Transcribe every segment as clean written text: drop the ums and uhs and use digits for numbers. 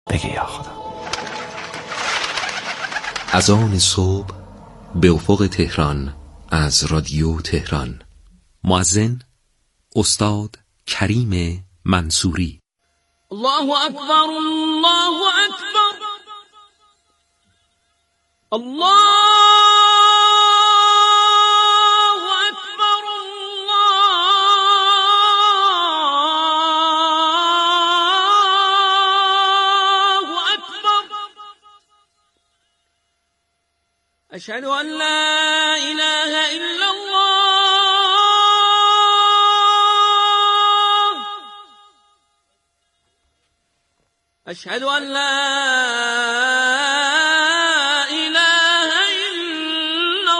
بگی یا خدا. از آن صبح به افق تهران از رادیو تهران. مؤذن استاد کریم منصوری. الله اکبر، الله اکبر، الله اکبر، الله اکبر. اشهد ان لا اله الا الله، اشهد ان لا اله الا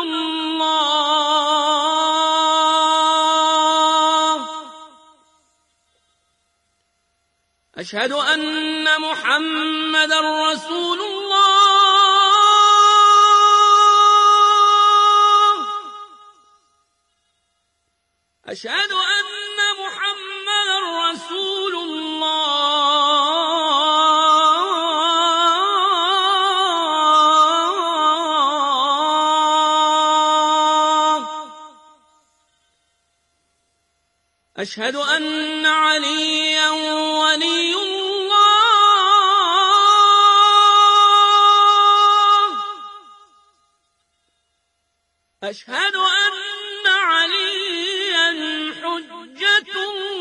الله، اشهد ان محمد رسول الله، اشهد ان محمد رسول الله، اشهد ان عليا ولي الله، اشهد ان عليا حجة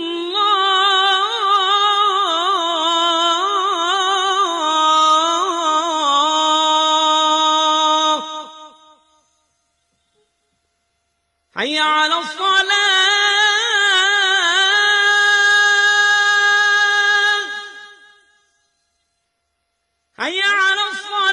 الله. حي على الصلاة، حي على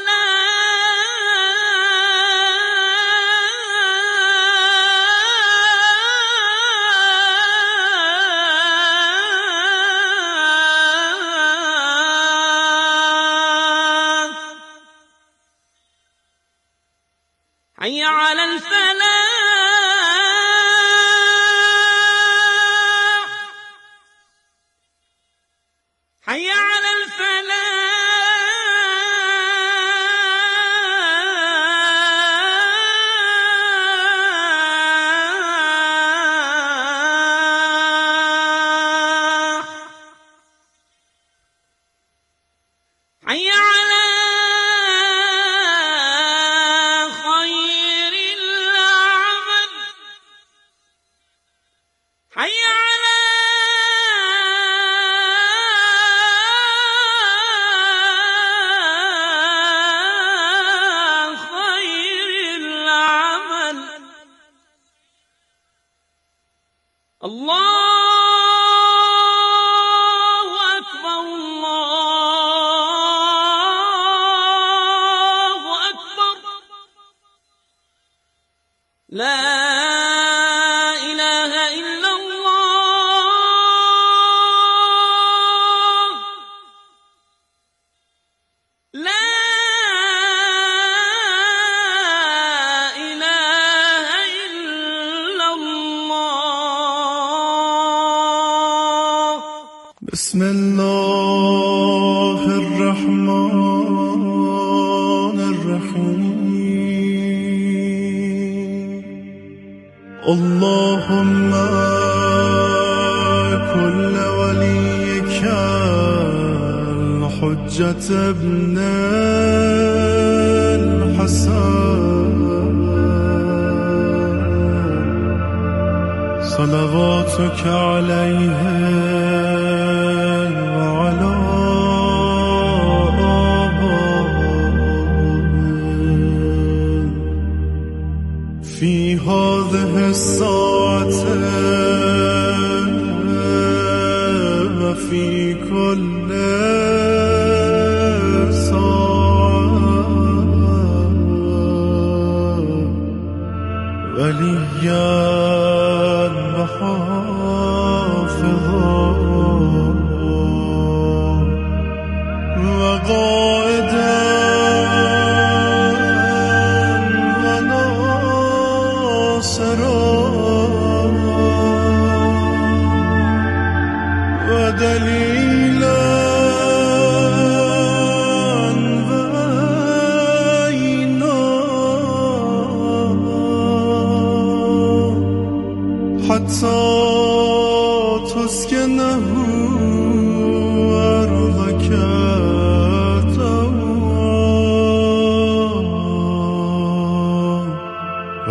الصلاة، حي على الفلاح، حي على الفلاح، حي على خير العمل، حي على خير العمل. الله أكبر، الله أكبر، لا إله إلا الله، لا إله إلا الله. بسم الله الرحمن الرحيم. اللهم كل وليك الحجة ابن الحسن صلواتك عليه وعلى في هذه الساعة وفي كل ساعة وليا وحافظا وقائدا وناصرا ودليلا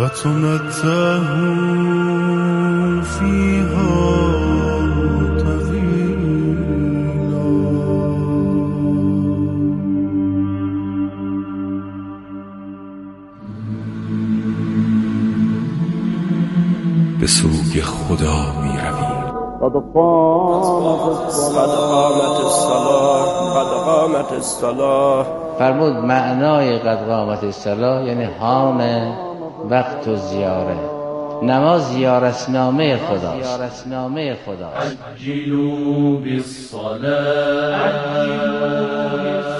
وتنته فيها طويلا. به سوی خدا می رویم. قد قامت الصلاة. فرمود معنای قد قامت الصلاة یعنی حان وقت و زیاره. نماز زیارتنامه خداست. عجلوا بالصلاة.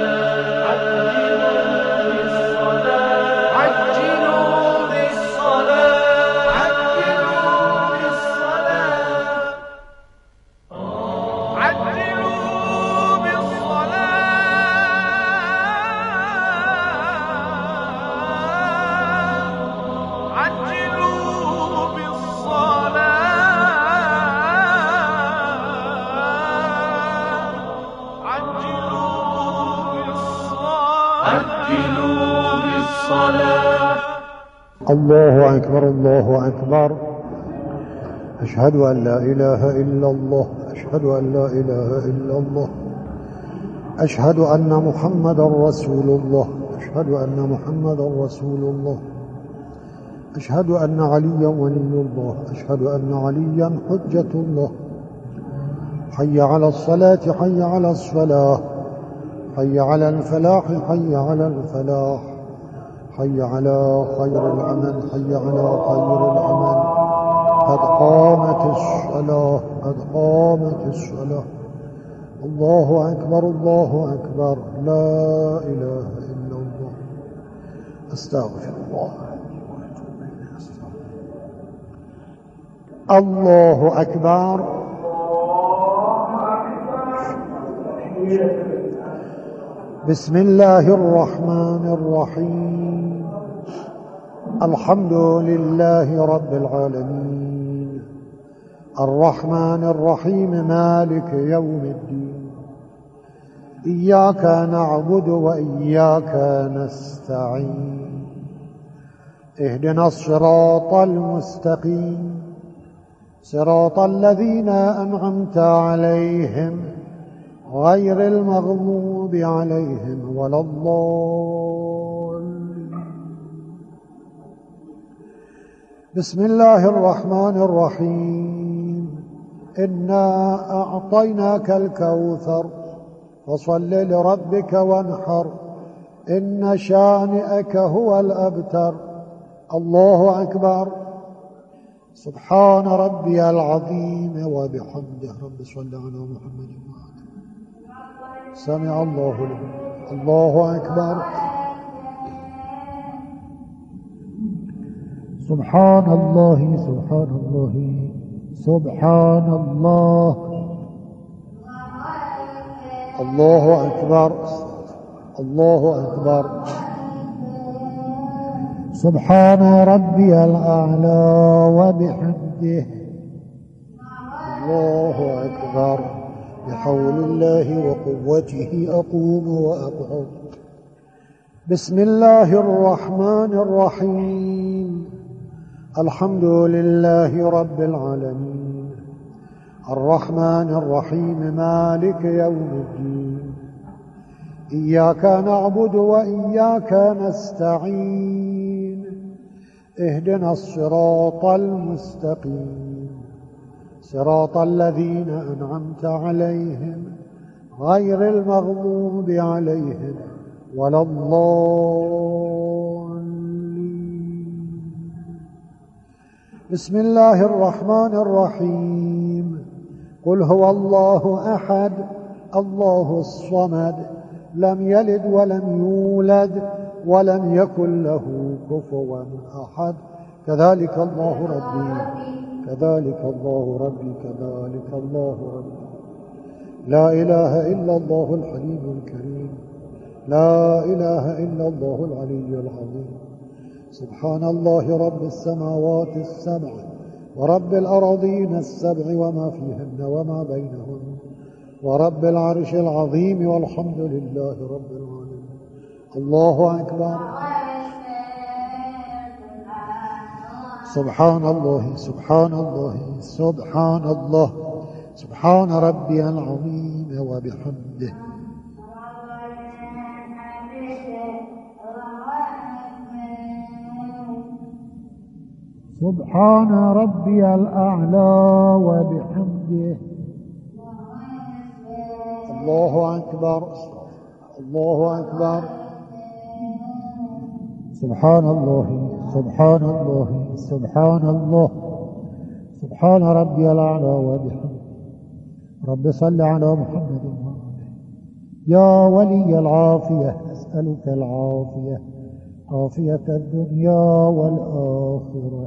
الله أكبر الله أكبر. أشهد أن لا إله إلا الله. أشهد أن لا إله إلا الله. أشهد أن محمدا رسول الله. أشهد أن محمدا رسول الله. أشهد أن عليا ولي الله. أشهد أن عليا حجة الله. حي على الصلاة حي على الصلاة حي على الفلاح حي على الفلاح حي على خير العمل حي على خير العمل. قد قامت الصلاة قد قامت الصلاة. الله أكبر الله أكبر. لا إله إلا الله. أستغفر الله. الله أكبر. بسم الله الرحمن الرحيم. الحمد لله رب العالمين الرحمن الرحيم مالك يوم الدين. إياك نعبد وإياك نستعين. اهدنا الصراط المستقيم صراط الذين أنعمت عليهم غير المغضوب عليهم ولا الضالين. بسم الله الرحمن الرحيم. إنا أعطيناك الكوثر فصل لربك وانحر إن شانئك هو الأبتر. الله أكبر. سبحان ربي العظيم وبحمده. رب صل على محمد وعلى سمع الله لمن. الله أكبر. سبحان الله سبحان الله سبحان الله. الله أكبر الله أكبر. سبحان ربي الأعلى وبحمده. الله أكبر. بحول الله وقوته أقوم وأقعد. بسم الله الرحمن الرحيم. الحمد لله رب العالمين الرحمن الرحيم مالك يوم الدين. إياك نعبد وإياك نستعين. اهدنا الصراط المستقيم صراط الذين أنعمت عليهم غير المغضوب عليهم ولا الضالين. بسم الله الرحمن الرحيم. قل هو الله أحد الله الصمد لم يلد ولم يولد ولم يكن له كفوا أحد. كذلك الله ربي كذلك الله ربي كذلك الله ربي. لا إله إلا الله الحليم الكريم. لا إله إلا الله العلي العظيم. سبحان الله رب السماوات السبع ورب الأراضين السبع وما فيهن وما بينهن ورب العرش العظيم والحمد لله رب العالمين. الله أكبر. سبحان الله سبحان الله سبحان الله سبحان ربي العظيم وبحمده. سبحان ربي الأعلى وبحمده. الله أكبر الله أكبر. سبحان الله سبحان الله سبحان الله سبحان ربي الأعلى وبحمده. رب صل على محمد وآله. يا ولي العافية أسألك العافية عافية الدنيا والآخرة.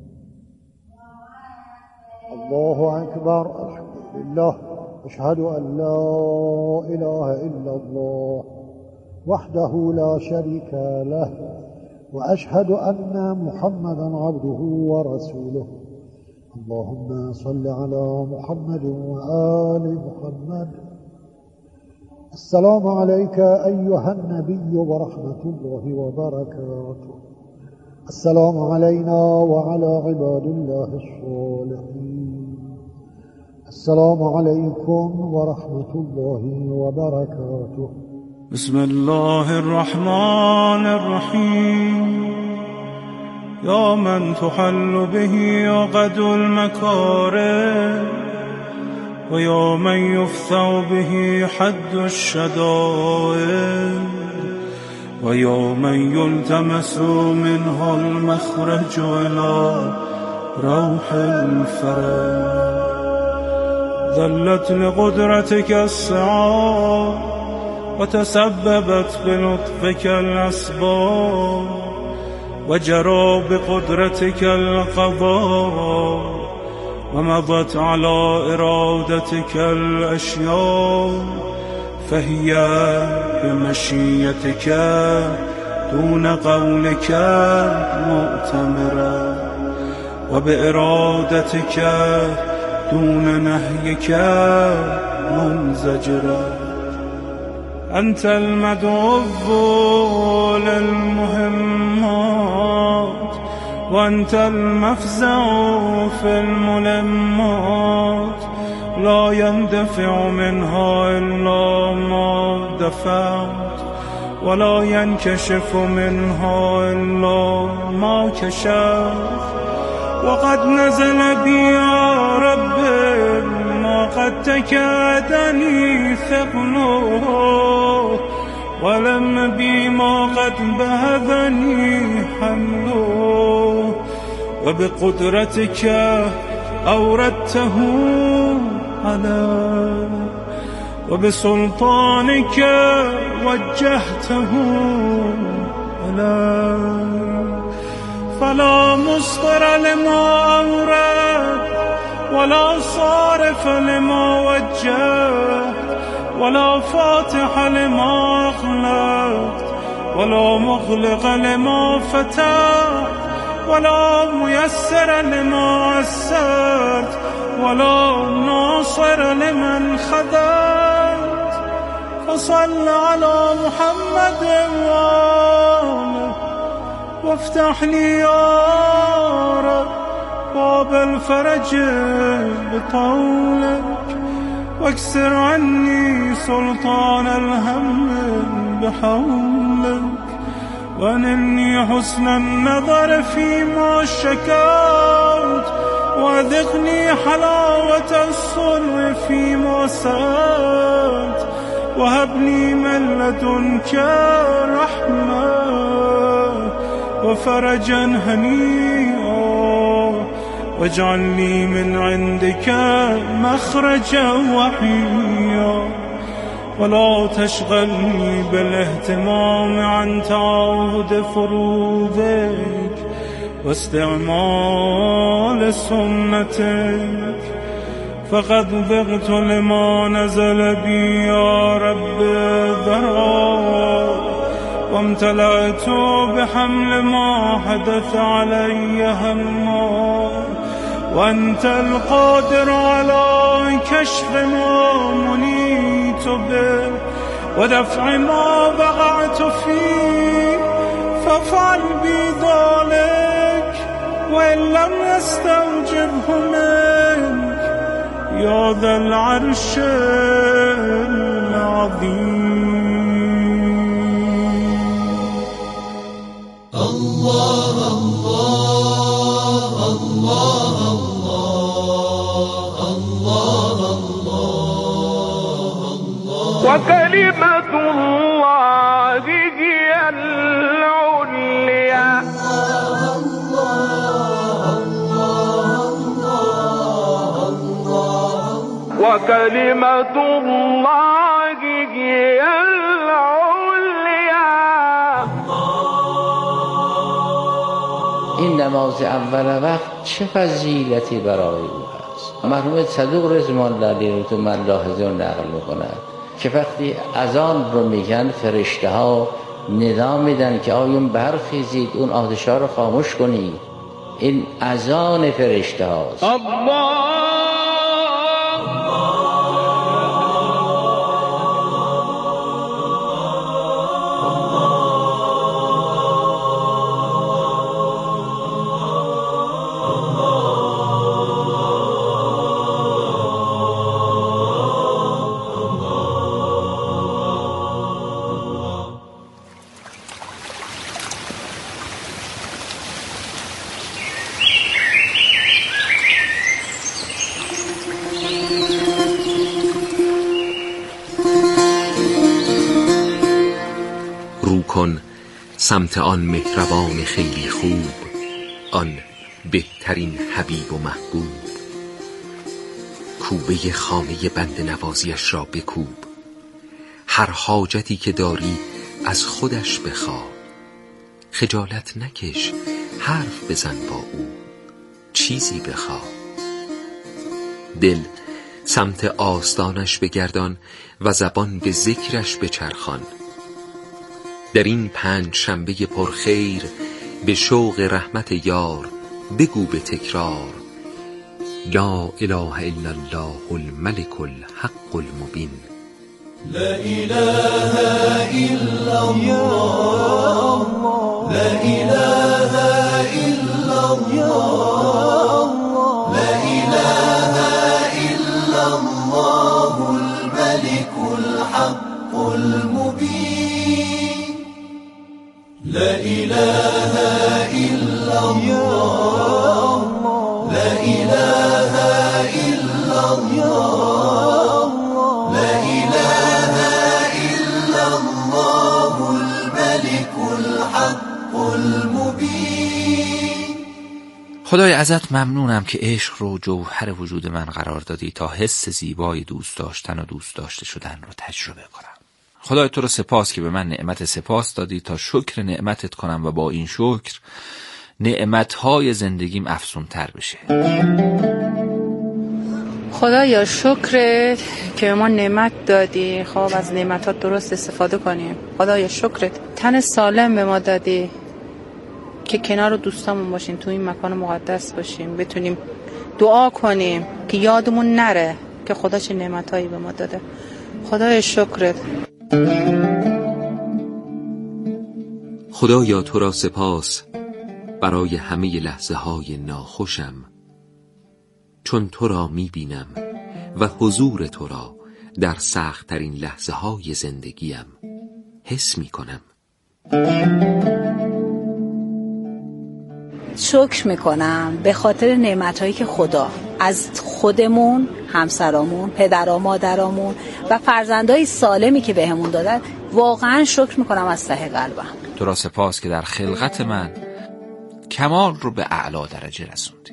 الله أكبر. الحمد لله. أشهد أن لا إله إلا الله وحده لا شريك له وأشهد أن محمدا عبده ورسوله. اللهم صل على محمد وآل محمد. السلام عليك أيها النبي ورحمة الله وبركاته. السلام علينا وعلى عباد الله الصالحين. السلام عليكم ورحمة الله وبركاته. بسم الله الرحمن الرحيم. يا من تحل به عقد المكارم ويا من يفتح به حد الشدائد ويا من يلتمس منه المخرج إلى روح الفرج. ذلت لقدرتك السعاد وتسببت بلطفك الأسباب وجرى بقدرتك القضاء ومضت على إرادتك الأشياء فهي بمشيتك دون قولك مؤتمرة وبإرادتك دون نهيك منزجرة. أنت المدعو للمهمات وأنت المفزع في الملمات لا يندفع منها إلا ما دفعت ولا ينكشف منها إلا ما كشفت. وقد نزل بي يا رب ما قد تكادني ثقله ولم بي ما قد بهذني حمله وبقدرتك أوردته علي وبسلطانك وجهته علي. فلا مصدر لما أورد ولا صارف لما وجهت ولا فاتح لما أغلقت ولا مغلق لما فتحت ولا ميسر لما عسرت ولا ناصر لمن خذلت. فصل على محمد وآله وافتح لي يا رب باب الفرج بطولك واكسر عني سلطان الهم بحولك وانني حسن النظر فيما شكوت وأذقني حلاوة الصلح فيما سألت وهبني من لدنك رحمة وفرجا هنيئا واجعل لي من عندك مخرجا وحيا ولا تشغلني بالاهتمام عن تعاهد فروضك واستعمال سنتك فقد ضغت لما نزل بي يا رب ذرا وامتلأت بحمل ما حدث علي هما وأنت القادر على كشف ما منيت به ودفع ما وقعت فيه فافعل بي ذلك وإن لم يستوجبه منك يا ذا العرش العظيم. الله الله الله الله الله الله وكلمة الله هي العليا. وكلمة الله هي العليا. این نماز اول وقت چه فضیلتی برای او هست. مرحوم صدوق رضوان الله علیه تو ملاحظه نقل میکنند که وقتی اذان رو میگن فرشته ها ندا میدن که آیون برخیزید، اون آتش ها رو خاموش کنید. این اذان فرشته هاست. کن سمت آن مهربان خیلی خوب، آن بهترین حبیب و محبوب. کوبه خامه بند نوازیش را بکوب، هر حاجتی که داری از خودش بخواه. خجالت نکش، حرف بزن با او، چیزی بخواه. دل سمت آستانش بگردان و زبان به ذکرش بچرخان. در این پنج شنبه پرخیر به شوق رحمت یار بگو به تکرار: لا اله الا الله الملك الحق المبین. لا اله الا الله، لا اله الا الله، لا اله الا الله الملك الحق المبين. لا اله الا الله، لا اله الا الله، لا اله الا الله الملك الحق المبين. خدای ازت ممنونم که عشق رو جوهر وجود من قرار دادی تا حس زیبای دوست داشتن و دوست داشته شدن رو تجربه کنم. خدای تو رو سپاس که به من نعمت سپاس دادی تا شکر نعمتت کنم و با این شکر نعمتهای زندگیم افزونتر بشه. خدایا شکرت که به ما نعمت دادی، خب از نعمتات درست استفاده کنیم. خدایا شکرت تن سالم به ما دادی که کنار دوستامون باشیم، تو این مکان مقدس باشیم، بتونیم دعا کنیم که یادمون نره که خدا چه نعمتایی به ما داده. خدایا شکرت. خدایا تو را سپاس برای همه لحظه های ناخوشم، چون تو را می بینم و حضور تو را در سخت ترین لحظه های زندگیم حس می کنم. شکر میکنم به خاطر نعمتهایی که خدا از خودمون، همسرامون، پدرام، مادرامون و فرزندای سالمی که بهمون دادن. واقعا شکر میکنم از ته قلبم. تو را سپاس که در خلقت من کمال رو به اعلی درجه رسوندی.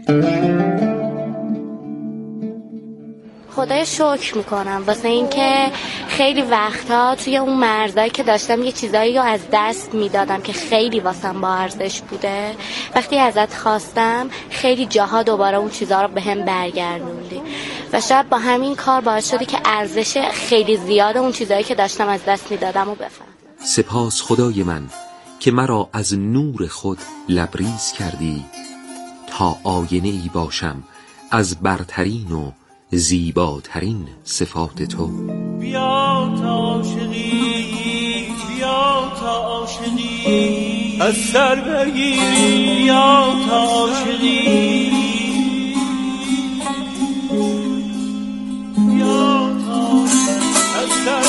خدای شکر میکنم واسه این که خیلی وقتها توی اون مرزایی که داشتم یه چیزایی رو از دست میدادم که خیلی واسم با ارزش بوده. وقتی ازت خواستم خیلی جاها دوباره اون چیزها رو به هم برگردوندی و شاید با همین کار باعث شدی که ارزش خیلی زیاد اون چیزایی که داشتم از دست میدادم رو بفهم. سپاس خدای من که مرا از نور خود لبریز کردی تا آینه ای باشم از برترین و زیباترین صفات تو. بیا تا عاشقی، بیا تا عاشقی، از سر بگیری یا عاشقی از سر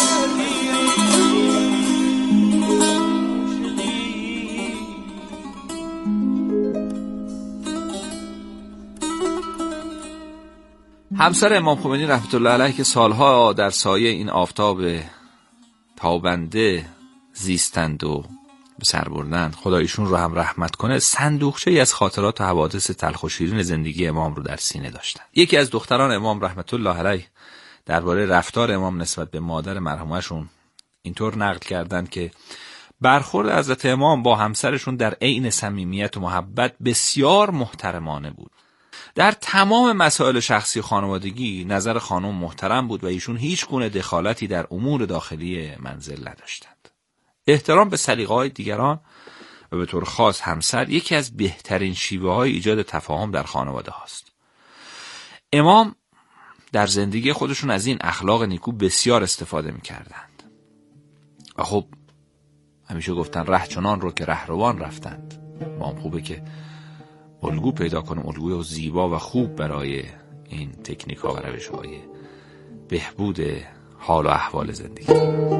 همسر امام خمینی رحمت الله علیه که سالها در سایه این آفتاب تابنده زیستند و به سر بردند، خدا ایشون رو هم رحمت کنه، صندوقچه‌ای از خاطرات و حوادث تلخ و شیرین زندگی امام رو در سینه داشتند. یکی از دختران امام رحمت الله علیه درباره رفتار امام نسبت به مادر مرحومه‌شون اینطور نقل کردند که برخورد حضرت امام با همسرشون در عین صمیمیت و محبت بسیار محترمانه بود. در تمام مسائل شخصی خانوادگی نظر خانم محترم بود و ایشون هیچ گونه دخالتی در امور داخلی منزل نداشتند. احترام به سلیقه‌های دیگران و به طور خاص همسر یکی از بهترین شیوه‌های ایجاد تفاهم در خانواده هاست. امام در زندگی خودشون از این اخلاق نیکو بسیار استفاده می‌کردند. و خب همیشه گفتن ره چنان رو که رهروان رفتند. ما هم خوبه که الگو پیدا کنیم، الگوی زیبا و خوب برای این تکنیک‌ها و روش‌های بهبود حال و احوال زندگی.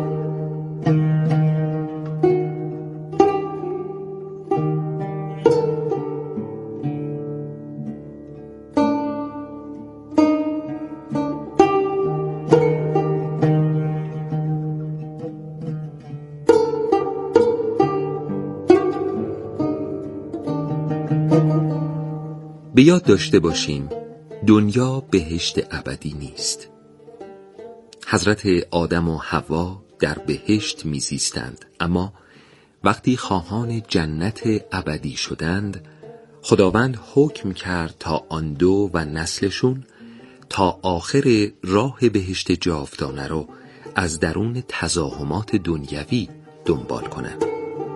به یاد داشته باشیم دنیا بهشت ابدی نیست. حضرت آدم و حوا در بهشت میزیستند، اما وقتی خواهان جنت ابدی شدند خداوند حکم کرد تا آن دو و نسلشون تا آخر راه بهشت جاودانه رو از درون تزاحمات دنیوی دنبال کنند.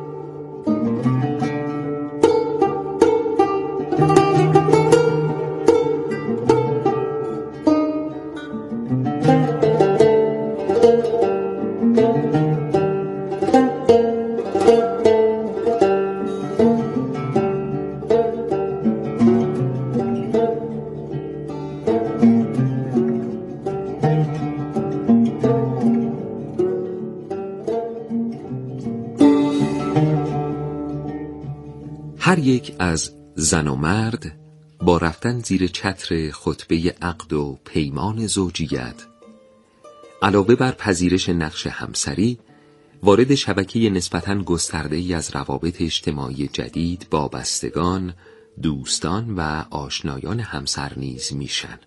هر یک از زن و مرد با رفتن زیر چتر خطبه عقد و پیمان زوجیت علاوه بر پذیرش نقش همسری وارد شبکه نسبتاً گسترده‌ای از روابط اجتماعی جدید با بستگان، دوستان و آشنایان همسر نیز میشن.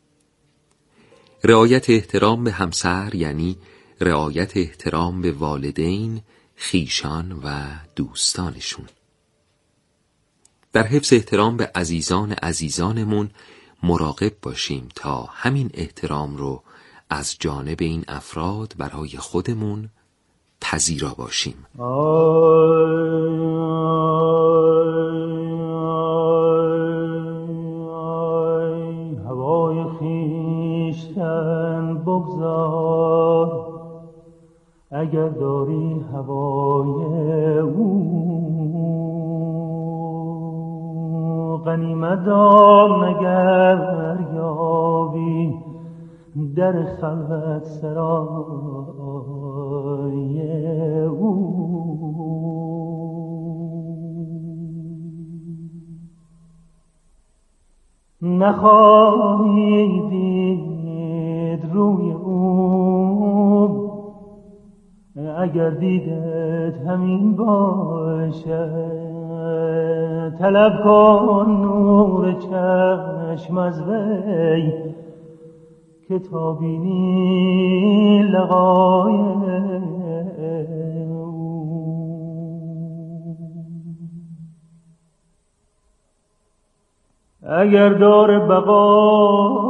رعایت احترام به همسر یعنی رعایت احترام به والدین، خویشان و دوستانشون. در حفظ احترام به عزیزانمون مراقب باشیم تا همین احترام رو از جانب این افراد برای خودمون پذیرا باشیم. هوای خویشتن بگذار، اگر داری هوای او غنیمت دار، مگر یابی در خلوت سرای او. نخواهی دید روی او اگر دیدت همین باشه. طلب کن نور چشم از وی که تا بینی لقای او. اگر دار بقا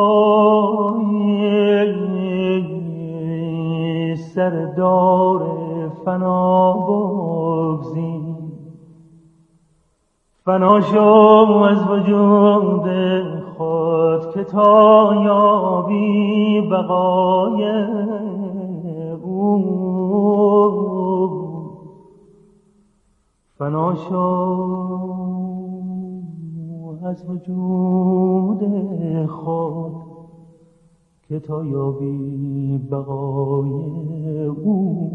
خواهی سر دار فنا بگزین. فنا شو از وجود خود که تا یابی بقای او. فنا شو از وجود خود که تا یابی بقای او.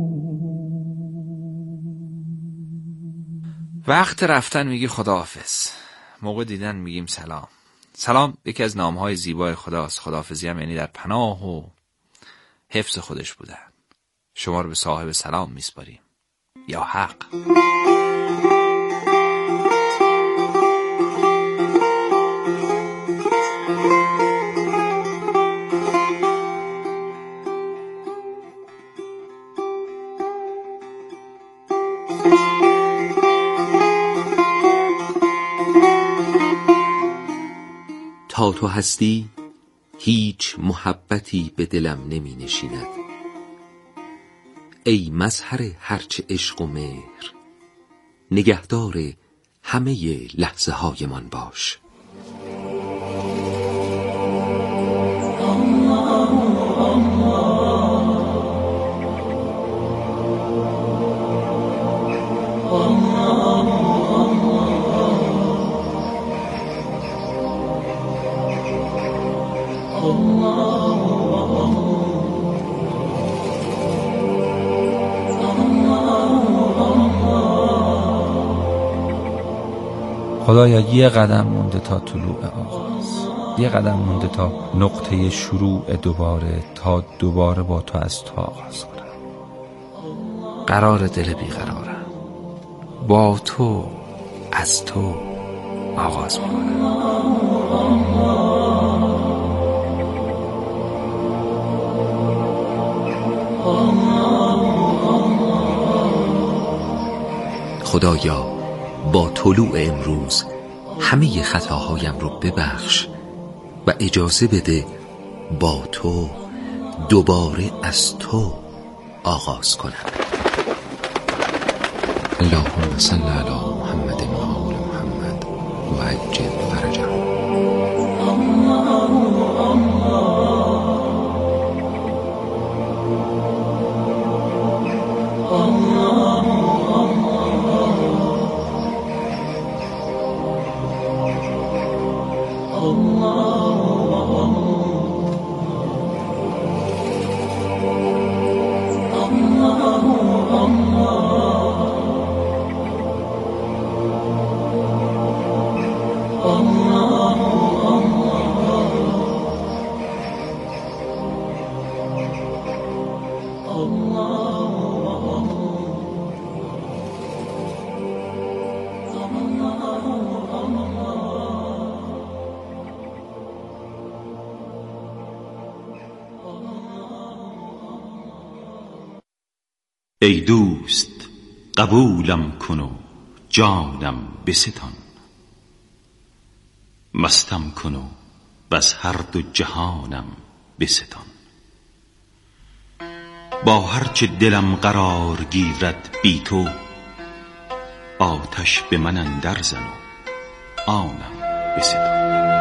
وقت رفتن میگی خداحافظ، موقع دیدن میگیم سلام. سلام یکی از نامهای زیبای خداست. خداحافظی هم یعنی در پناه و حفظ خودش بودن. شما رو به صاحب سلام میسپاریم. یا حق. تا تو هستی هیچ محبتی به دلم نمی نشیند. ای مظهر هرچه عشق و مهر، نگهدار همه لحظه های من باش. خدایا یه قدم مونده تا طلوع آغاز، یه قدم مونده تا نقطه شروع دوباره، تا دوباره با تو از تو آغاز کنم. قرار دل بیقرارم، با تو از تو آغاز میکنم. خدایا با طلوع امروز همه خطاهایم رو ببخش و اجازه بده با تو دوباره از تو آغاز کنم. اللهم صل علی محمد و آل محمد و عجل فرجهم. ای دوست قبولم کن و جانم بستان، مستم کن و بس هر دو جهانم بستان. با هرچه دلم قرار گیرد بی تو، آتش به من اندر زن و آنم بستان.